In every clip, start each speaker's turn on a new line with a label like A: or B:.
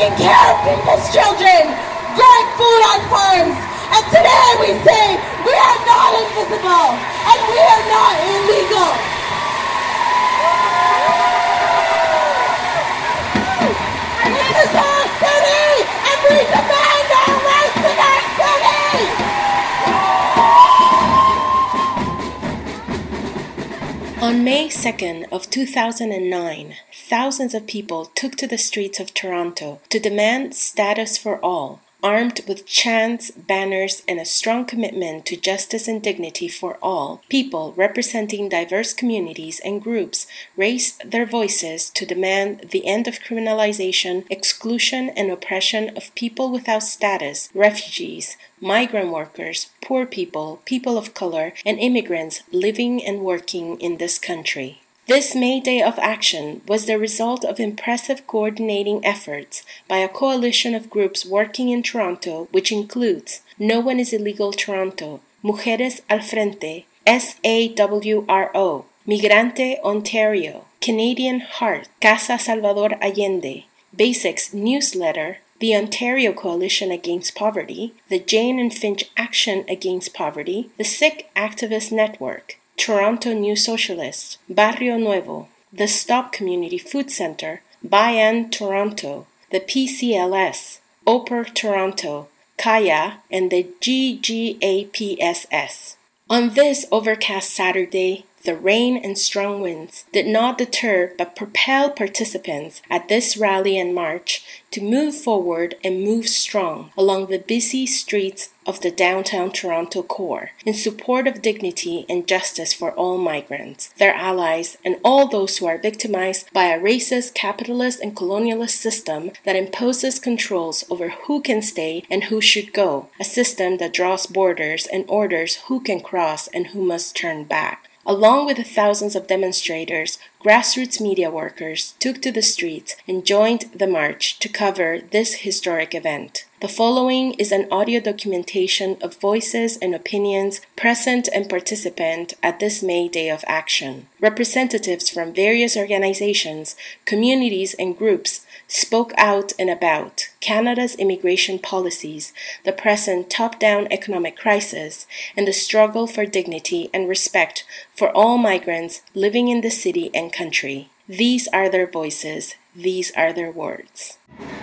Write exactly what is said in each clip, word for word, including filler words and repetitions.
A: taking care of people's children, growing food on farms. And today we say we are not invisible and we are not illegal. This is our city and we demand our rights in our city!
B: On May second of two thousand nine, thousands of people took to the streets of Toronto to demand status for all, armed with chants, banners, and a strong commitment to justice and dignity for all. People representing diverse communities and groups raised their voices to demand the end of criminalization, exclusion, and oppression of people without status, refugees, migrant workers, poor people, people of color, and immigrants living and working in this country. This May Day of Action was the result of impressive coordinating efforts by a coalition of groups working in Toronto, which includes No One is Illegal Toronto, Mujeres al Frente, S A W R O, Migrante Ontario, Canadian Heart, Casa Salvador Allende, Basics Newsletter, the Ontario Coalition Against Poverty, the Jane and Finch Action Against Poverty, the Sikh Activist Network, Toronto New Socialists, Barrio Nuevo, the Stop Community Food Center, Bayan Toronto, the P C L S, O P E R Toronto, Kaya, and the G G A P S S. On this overcast Saturday, the rain and strong winds did not deter but propel participants at this rally and march to move forward and move strong along the busy streets of the downtown Toronto core in support of dignity and justice for all migrants, their allies, and all those who are victimized by a racist, capitalist, and colonialist system that imposes controls over who can stay and who should go, a system that draws borders and orders who can cross and who must turn back. Along with the thousands of demonstrators, grassroots media workers took to the streets and joined the march to cover this historic event. The following is an audio documentation of voices and opinions present and participant at this May Day of Action. Representatives from various organizations, communities, and groups spoke out and about Canada's immigration policies, the present top-down economic crisis, and the struggle for dignity and respect for all migrants living in the city and country. These are their voices. These are their words.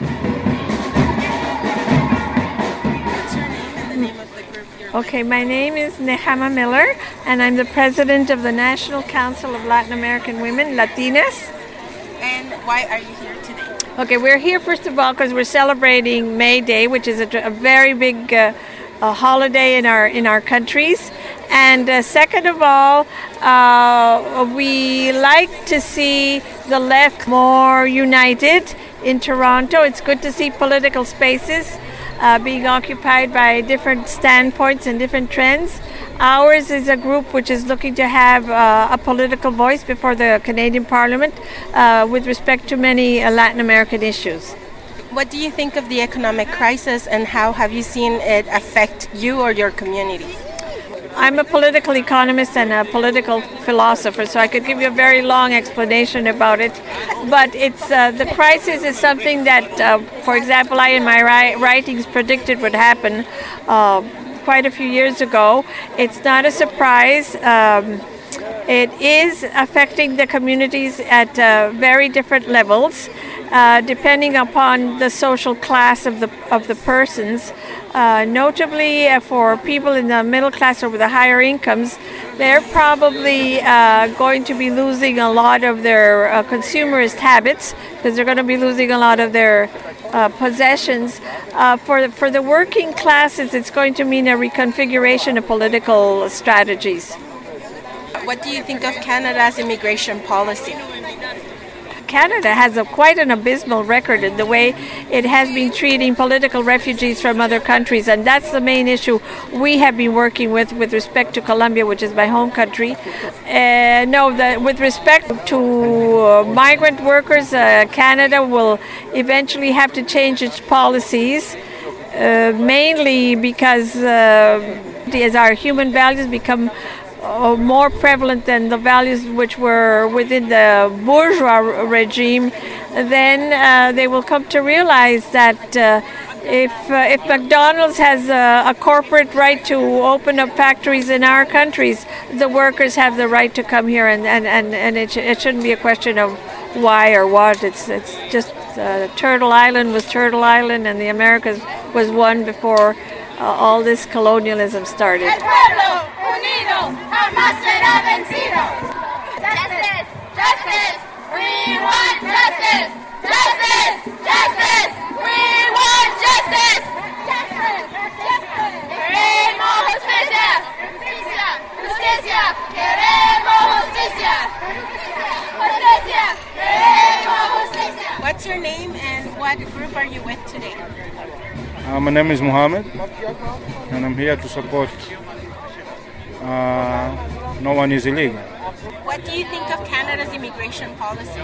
C: Okay, my name is Nehama Miller, and I'm the president of the National Council of Latin American Women, Latinas.
B: And why are you here today?
C: Okay, we're here first of all because we're celebrating May Day, which is a, a very big uh, a holiday in our in our countries. And uh, second of all, uh, we like to see the left more united in Toronto. It's good to see political spaces uh, being occupied by different standpoints and different trends. Ours is a group which is looking to have uh, a political voice before the Canadian Parliament uh, with respect to many uh, Latin American issues.
B: What do you think of the economic crisis, and how have you seen it affect you or your community?
C: I'm a political economist and a political philosopher, so I could give you a very long explanation about it. But it's uh, the crisis is something that, uh, for example, I in my ri- writings predicted would happen uh, quite a few years ago. It's not a surprise. Um, it is affecting the communities at uh, very different levels, uh, depending upon the social class of the of the persons. Uh, notably, uh, for people in the middle class or with the higher incomes, they're probably uh, going to be losing a lot of their uh, consumerist habits, because they're going to be losing a lot of their uh, possessions. Uh, for the, for the working classes, it's going to mean a reconfiguration of political strategies.
B: What do you think of Canada's immigration policy?
C: Canada has a quite an abysmal record in the way it has been treating political refugees from other countries, and that's the main issue we have been working with with respect to Colombia, which is my home country. Uh, no, the, with respect to uh, migrant workers, uh, Canada will eventually have to change its policies, uh, mainly because uh, as our human values become Uh, more prevalent than the values which were within the bourgeois regime, then uh, they will come to realize that uh, if uh, if McDonald's has a, a corporate right to open up factories in our countries, the workers have the right to come here, and, and, and, and it, sh- it shouldn't be a question of why or what. It's it's just uh, Turtle Island was Turtle Island, and the Americas was one before uh, all this colonialism started.
A: El pueblo unido jamás será vencido. Justice, justice, we want justice. Justice, justice, we want justice. Justice, justice. Queremos justicia. Justicia, justicia. Queremos justicia. Justicia, queremos justicia.
B: What's your name and what group are you with today?
D: Uh, my name is Mohammed, and I'm here to support uh, No One is Illegal.
B: What do you think of Canada's immigration policy?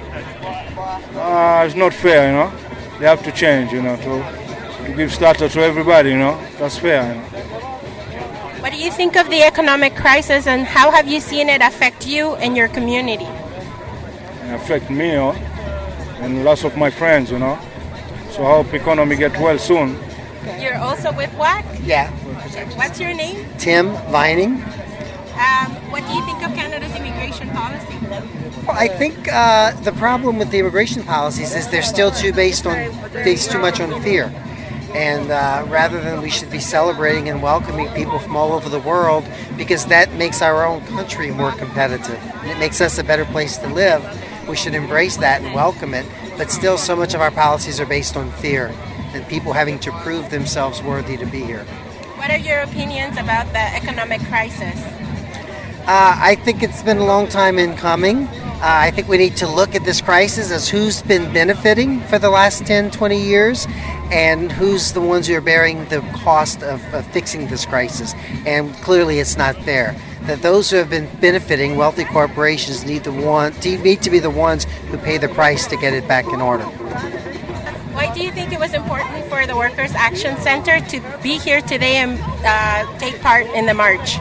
D: Uh, it's not fair, you know. They have to change, you know, to, to give status to everybody, you know. That's fair. You know?
B: What do you think of the economic crisis, and how have you seen it affect you and your community?
D: It affect me, you know, and lots of my friends, you know. So I hope economy get well soon.
B: You're also with W A C?
E: Yeah.
B: What's your name?
E: Tim Vining.
B: Um, what do you think of Canada's immigration policy?
E: Well, I think uh, the problem with the immigration policies is they're still too based on based too much on fear. And uh, rather than we should be celebrating and welcoming people from all over the world, because that makes our own country more competitive and it makes us a better place to live. We should embrace that and welcome it. But still, so much of our policies are based on fear and people having to prove themselves worthy to be here.
B: What are your opinions about the economic crisis?
E: Uh, I think it's been a long time in coming. Uh, I think we need to look at this crisis as who's been benefiting for the last ten, twenty years and who's the ones who are bearing the cost of, of fixing this crisis. And clearly it's not fair. That those who have been benefiting, wealthy corporations, need to, want, need to be the ones who pay the price to get it back in order.
B: Why do you think it was important for the Workers' Action Center to be here today and uh, take part in the march?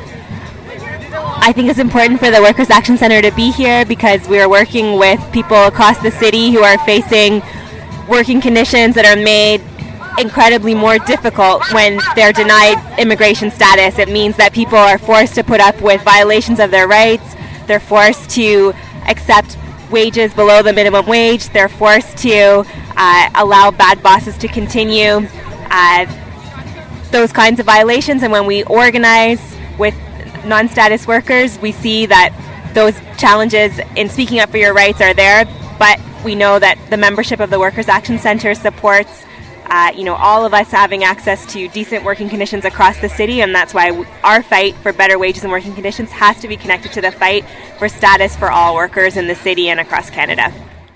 F: I think it's important for the Workers' Action Center to be here because we are working with people across the city who are facing working conditions that are made incredibly more difficult when they're denied immigration status. It means that people are forced to put up with violations of their rights. They're forced to accept wages below the minimum wage. They're forced to uh, allow bad bosses to continue uh, those kinds of violations. And when we organize with non-status workers, we see that those challenges in speaking up for your rights are there, but we know that the membership of the Workers' Action Center supports uh, you know, all of us having access to decent working conditions across the city, and that's why our fight for better wages and working conditions has to be connected to the fight for status for all workers in the city and across Canada.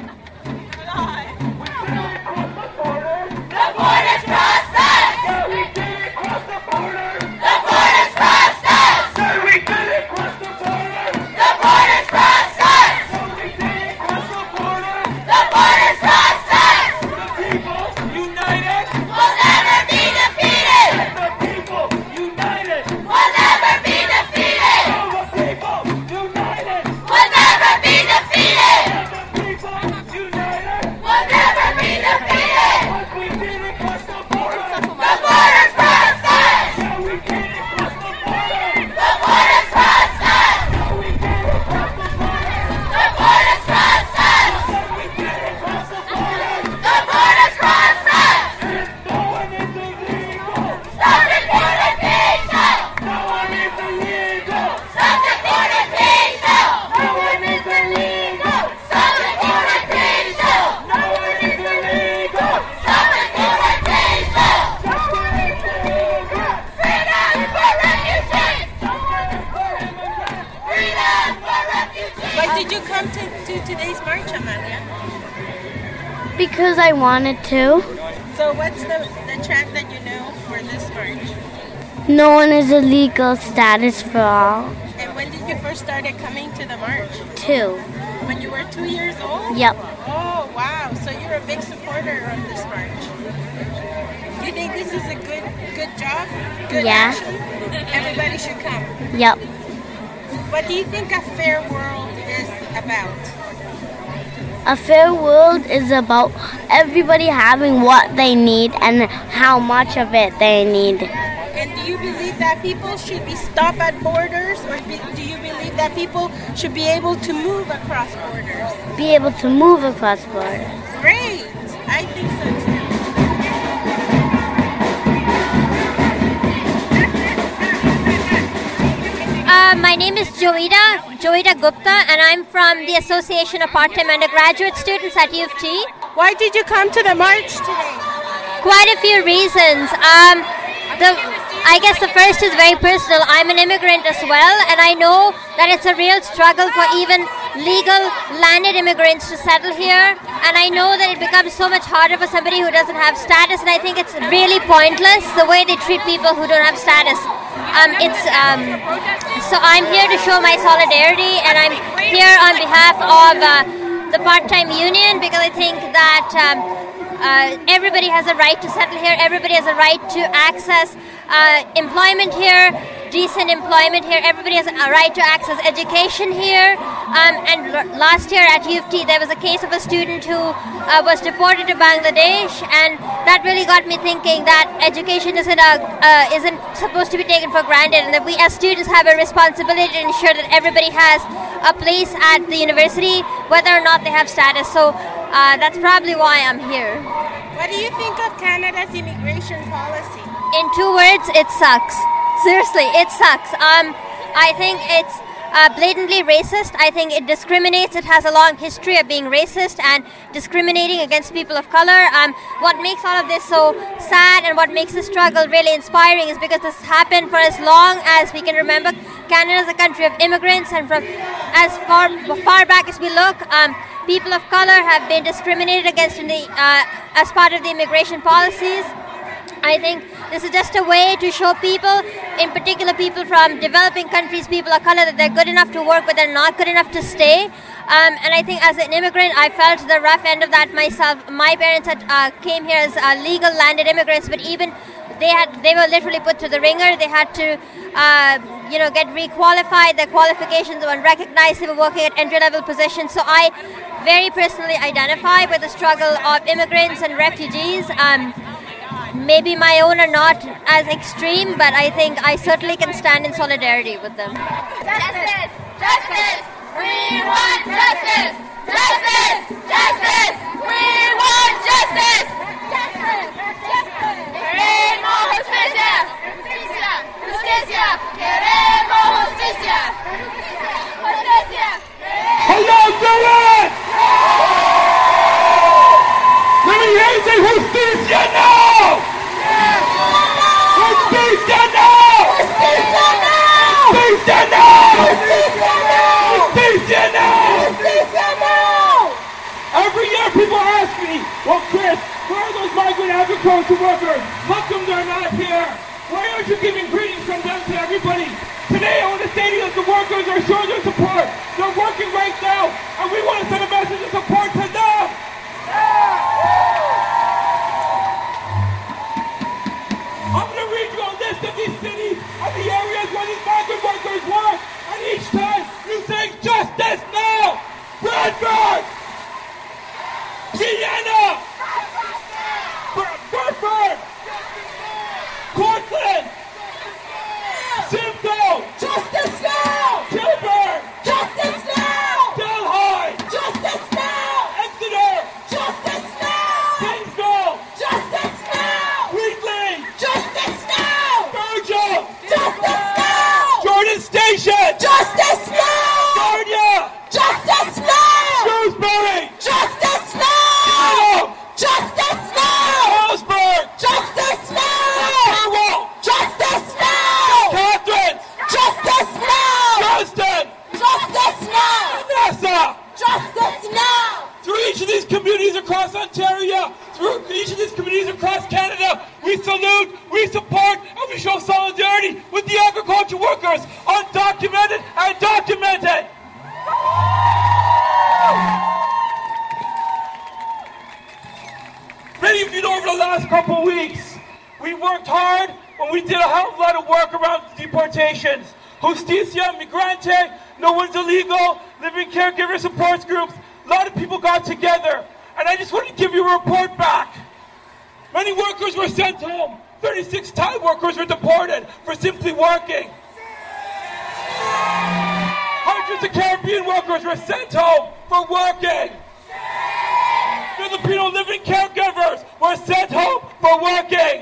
G: Because I wanted to.
B: So what's the, the track that you know for this march?
G: No one is illegal, status for all.
B: And when did you first started coming to the march?
G: Two.
B: When you were two years old?
G: Yep.
B: Oh, wow. So you're a big supporter of this march. Do you think this is a good good job? Good
G: Yeah.
B: action? Everybody should come.
G: Yep.
B: What do you think a fair world is about?
G: A fair world is about everybody having what they need and how much of it they need.
B: And do you believe that people should be stopped at borders, or be, do you believe that people should be able to move across borders?
G: Be able to move across borders.
B: Great! I think so too.
H: Uh, my name is Joida, Joida Gupta, and I'm from the Association of Part-Time Undergraduate Students at U of T.
B: Why did you come to the march today?
H: Quite a few reasons. Um, the, I guess the first is very personal. I'm an immigrant as well, and I know that it's a real struggle for even legal landed immigrants to settle here, and I know that it becomes so much harder for somebody who doesn't have status, and I think it's really pointless the way they treat people who don't have status. Um, it's um, so I'm here to show my solidarity, and I'm here on behalf of uh, the part-time union, because I think that um, uh, everybody has a right to settle here, everybody has a right to access uh, employment here, decent employment here, everybody has a right to access education here. Um, and l- last year at U of T there was a case of a student who uh, was deported to Bangladesh, and that really got me thinking that education isn't a, uh, isn't supposed to be taken for granted, and that we as students have a responsibility to ensure that everybody has a place at the university whether or not they have status. So uh, that's probably why I'm here.
B: What do you think of Canada's immigration policy?
H: In two words, it sucks. Seriously, it sucks. Um, I think it's uh, blatantly racist. I think it discriminates. It has a long history of being racist and discriminating against people of color. Um, what makes all of this so sad and what makes the struggle really inspiring is because this happened for as long as we can remember. Canada is a country of immigrants, and from as far far back as we look, um, people of color have been discriminated against in the uh, as part of the immigration policies. I think this is just a way to show people, in particular people from developing countries, people of color, that they're good enough to work but they're not good enough to stay. Um, and I think as an immigrant, I felt the rough end of that myself. My parents had uh, came here as uh, legal landed immigrants, but even they had they were literally put to the ringer. They had to uh, you know, get requalified. Their qualifications were unrecognized. They were working at entry-level positions. So I very personally identify with the struggle of immigrants and refugees. Um, Maybe my own are not as extreme, but I think I certainly can stand in solidarity with them.
A: Justice! Justice! We want justice! Justice! Justice! We want justice! Justice! Justice! Queremos justicia! Justicia! Justicia! Queremos justicia! Justicia!
I: How y'all doing? Let me hear you say justicia now! Justicia now!
A: Justicia now!
I: Justicia now!
A: Justicia now!
I: Justicia now! Every year people ask me, well, Chris, where are those migrant agriculture workers? How come they're not here? Why aren't you giving greetings from them to everybody? Today I want to say to you that the workers are showing their support. They're working right now, and we want to send a message of support to them. I'm going to read you a list of these cities and the areas where these migrant workers work, and each time you say justice now. Bradford! Vienna! Burford! Cortland! Simcoe!
A: Justice now!
I: Tilburg!
A: Justice now!
I: Delhi!
A: Justice now!
I: Exeter!
A: Justice now!
I: Kingsville!
A: Justice now!
I: Wheatley!
A: Justice now!
I: Belgium!
A: Justice now!
I: Jordan Station!
A: Justice now!
I: Sarnia!
A: Justice now!
I: Shrewsbury!
A: Justice now!
I: Dedham!
A: Justice now!
I: Harrisburg!
A: Justice now!
I: Cornwall!
A: Justice now!
I: Catherine!
A: Justice now!
I: Johnston!
A: Justice now!
I: Nassau!
A: Justice now!
I: Through each of these communities across Ontario, through each of these communities across Canada, we salute, we support, and we show solidarity with the agriculture workers, undocumented and documented. Many of you know over the last couple of weeks, we worked hard and we did a hell of a lot of work around deportations. Justicia Migrante, no one's illegal, living caregiver support groups, a lot of people got together, and I just want to give you a report back. Many workers were sent home. thirty-six Thai workers were deported for simply working. Hundreds of Caribbean workers were sent home for working. Filipino living caregivers were sent home for working.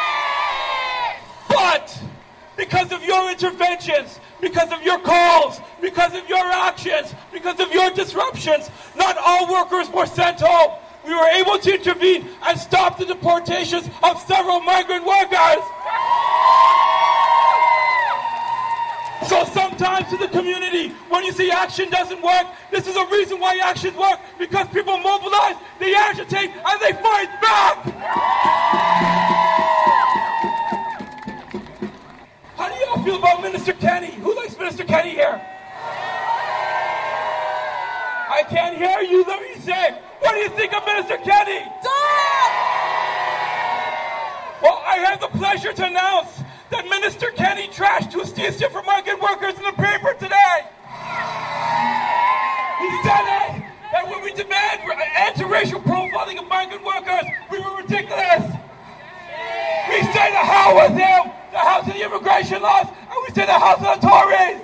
I: But because of your interventions, because of your calls, because of your actions, because of your disruptions, not all workers were sent home. We were able to intervene and stop the deportations of several migrant workers. So sometimes to the community, when you see action doesn't work, this is a reason why actions work, because people mobilize, they agitate, and they fight back. How do y'all feel about Minister Kenny? Who likes Minister Kenny here? I can't hear you. Let me say, what do you think of Minister Kenny? Well, I have the pleasure to announce that Minister Kenny trashed justicia for migrant workers in the paper today. He said it, that when we demand anti-racial profiling of migrant workers, we were ridiculous. We say the hell with him, the hell to the immigration laws, and we say the hell to the Tories.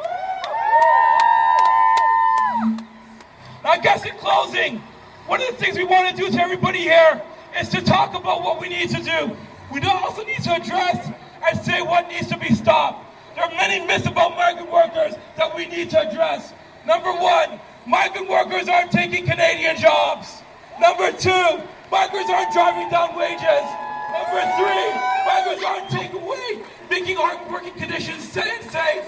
I: I guess in closing, one of the things we want to do to everybody here is to talk about what we need to do. We also need to address and say what needs to be stopped. There are many myths about migrant workers that we need to address. Number one, migrant workers aren't taking Canadian jobs. Number two, migrants aren't driving down wages. Number three, migrants aren't taking away, making our working conditions safe.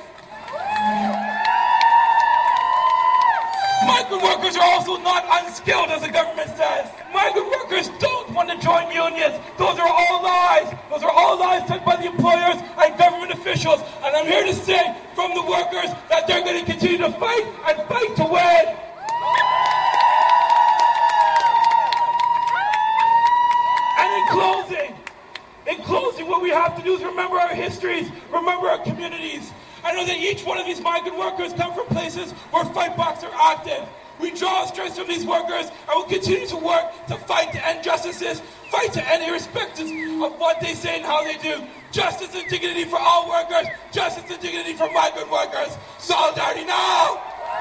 I: Migrant workers are also not unskilled, as the government says. Migrant workers don't want to join unions. Those are all lies. Those are all lies said by the employers and government officials. And I'm here to say from the workers that they're going to continue to fight and fight to win. And in closing, in closing, what we have to do is remember our histories, remember our communities. I know that each one of these migrant workers come from places where fight backs are active. We draw strength from these workers and will continue to work to fight to end injustices, fight to end irrespective of what they say and how they do. Justice and dignity for all workers, justice and dignity for migrant workers. Solidarity now!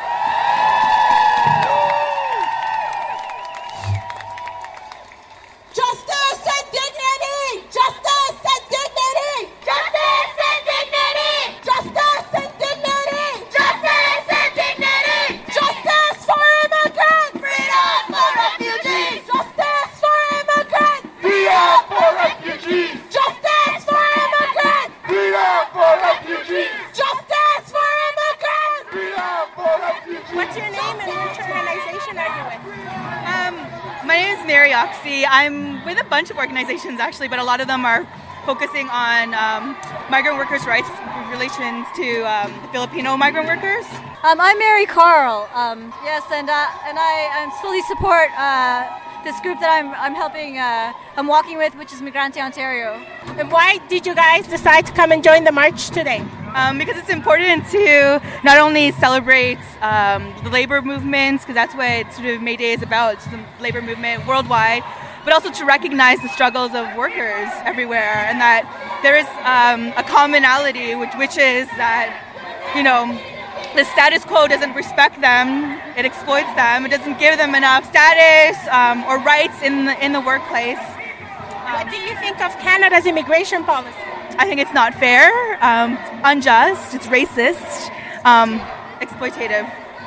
A: Justice and dignity! Justice and dignity! Justice and dignity! Justice and dignity! Justice and dignity! Justice for immigrants! Freedom for refugees! Justice for immigrants!
I: Freedom for refugees!
A: Justice for immigrants!
I: Freedom for refugees!
A: Justice for immigrants!
I: Freedom for refugees!
J: What's your name and which organization are you with? Um, my name is Mary Oxy. I'm with a bunch of organizations actually, but a lot of them are focusing on um, migrant workers' rights in relation to um, Filipino migrant workers.
K: Um, I'm Mary Carl. Um, yes, and uh, and I, I fully support uh, this group that I'm I'm helping. Uh, I'm walking with, which is Migrante Ontario.
J: And why did you guys decide to come and join the march today? Um, because it's important to not only celebrate um, the labor movements, because that's what sort of May Day is about, it's the labor movement worldwide, but also to recognize the struggles of workers everywhere, and that there is um, a commonality, which, which is that, you know, the status quo doesn't respect them, it exploits them, it doesn't give them enough status um, or rights in the, in the workplace. What do you think of Canada's immigration policy? I think it's not fair, um, unjust, it's racist, um, exploitative.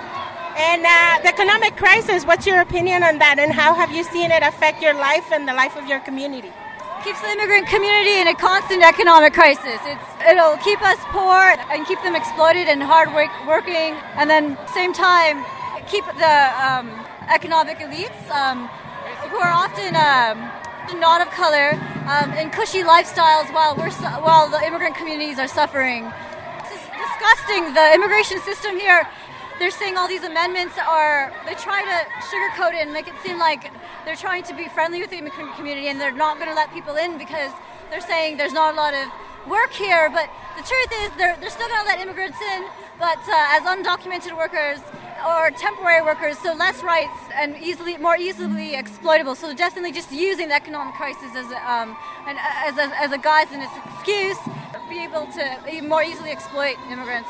J: And uh, the economic crisis, what's your opinion on that, and how have you seen it affect your life and the life of your community?
K: Keeps the immigrant community in a constant economic crisis. It's, it'll keep us poor and keep them exploited and hard work, working, and then same time keep the um, economic elites um, who are often um, not of color um, in cushy lifestyles while we're su- while the immigrant communities are suffering. This is disgusting. The immigration system here. They're saying all these amendments are, they try to sugarcoat it and make it seem like they're trying to be friendly with the immigrant community, and they're not going to let people in because they're saying there's not a lot of work here. But the truth is they're, they're still going to let immigrants in, but uh, as undocumented workers or temporary workers, so less rights and easily more easily exploitable. So definitely just using the economic crisis as a, um, an, as a, as a guise and as an excuse, be able to more easily exploit immigrants.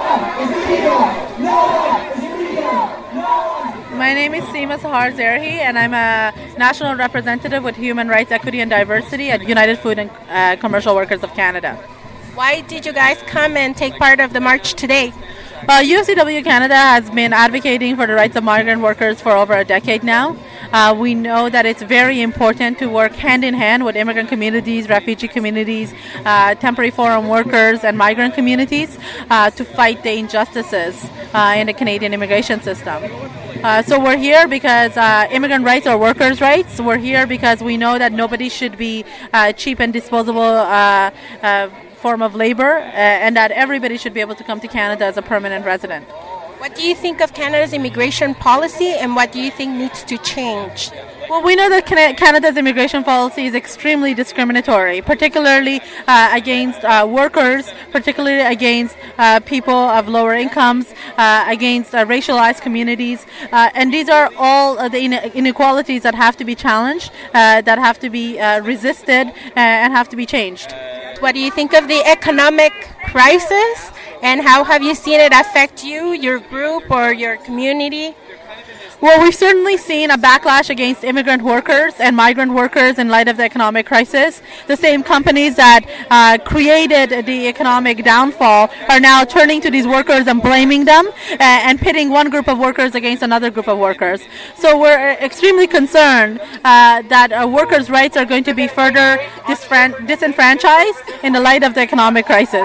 L: My name is Seema Sahar Zerhi, and I'm a national representative with Human Rights, Equity and Diversity at United Food and uh, Commercial Workers of Canada.
B: Why did you guys come and take part of the march today?
L: Uh, U F C W Canada has been advocating for the rights of migrant workers for over a decade now. Uh, we know that it's very important to work hand in hand with immigrant communities, refugee communities, uh, temporary foreign workers, and migrant communities uh, to fight the injustices uh, in the Canadian immigration system. Uh, so we're here because uh, immigrant rights are workers' rights. We're here because we know that nobody should be uh, cheap and disposable uh, uh, form of labor, uh, and that everybody should be able to come to Canada as a permanent resident.
B: What do you think of Canada's immigration policy, and what do you think needs to change?
L: Well, we know that Canada's immigration policy is extremely discriminatory, particularly uh, against uh, workers, particularly against uh, people of lower incomes, uh, against uh, racialized communities. Uh, and these are all uh, the inequalities that have to be challenged, uh, that have to be uh, resisted, uh, and have to be changed.
B: What do you think of the economic crisis, and how have you seen it affect you, your group, or your community?
L: Well, we've certainly seen a backlash against immigrant workers and migrant workers in light of the economic crisis. The same companies that uh, created the economic downfall are now turning to these workers and blaming them uh, and pitting one group of workers against another group of workers. So we're extremely concerned uh, that uh, workers' rights are going to be further disfran- disenfranchised in the light of the economic crisis.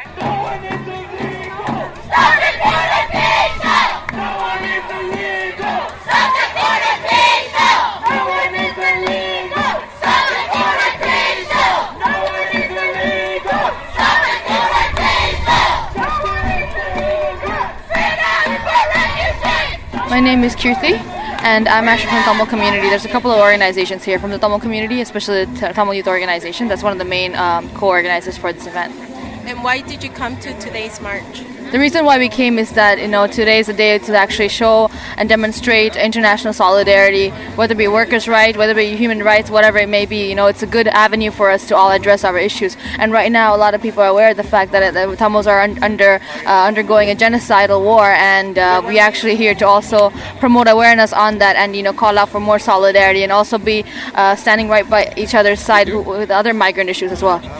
M: My name is Kirti, and I'm actually from the Tamil community. There's a couple of organizations here from the Tamil community, especially the Tamil Youth Organization. That's one of the main um, co-organizers for this event.
B: And why did you come to today's march?
M: The reason why we came is that, you know, today is a day to actually show and demonstrate international solidarity, whether it be workers' rights, whether it be human rights, whatever it may be. You know, it's a good avenue for us to all address our issues. And right now, a lot of people are aware of the fact that the Tamils are un- under uh, undergoing a genocidal war, and uh, we actually here to also promote awareness on that, and, you know, call out for more solidarity, and also be uh, standing right by each other's side with other migrant issues as well.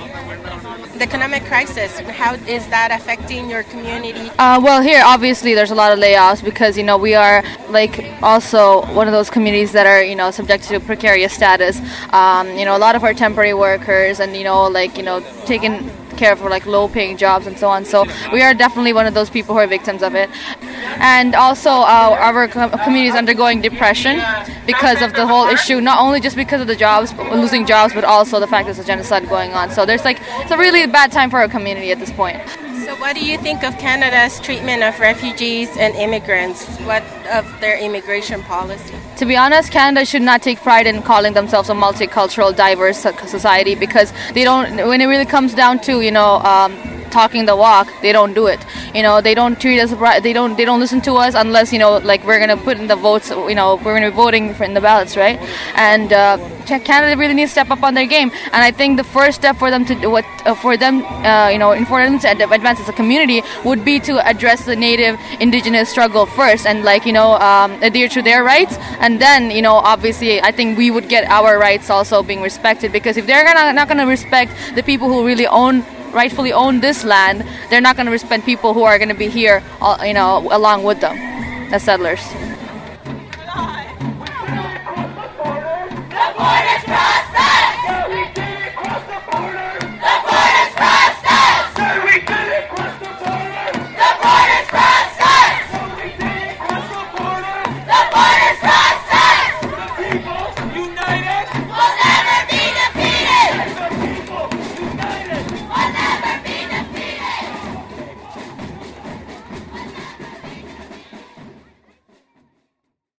B: The economic crisis, how is that affecting your community?
M: Uh, well, here obviously there's a lot of layoffs because, you know, we are like also one of those communities that are, you know, subject to precarious status. Um, you know, a lot of our temporary workers and, you know, like, you know, taking care for like low paying jobs and so on. So we are definitely one of those people who are victims of it. And also uh, our com- community is undergoing depression because of the whole issue, not only just because of the jobs, losing jobs, but also the fact there's a genocide going on. So there's like, it's a really bad time for our community at this point.
B: So what do you think of Canada's treatment of refugees and immigrants? What of their immigration policy?
M: To be honest, Canada should not take pride in calling themselves a multicultural, diverse society, because they don't, when it really comes down to, you know, um, talking the walk, they don't do it. You know, they don't treat us right. They don't. They don't listen to us unless, you know, like we're gonna put in the votes. You know, we're gonna be voting for in the ballots, right? And uh, Canada really needs to step up on their game. And I think the first step for them to do what uh, for them, uh, you know, in for them to advance as a community would be to address the Native Indigenous struggle first, and like, you know, um, adhere to their rights. And then, you know, obviously, I think we would get our rights also being respected, because if they're gonna, not gonna respect the people who really own. rightfully own this land, they're not going to respect people who are going to be here, you know, along with them as settlers.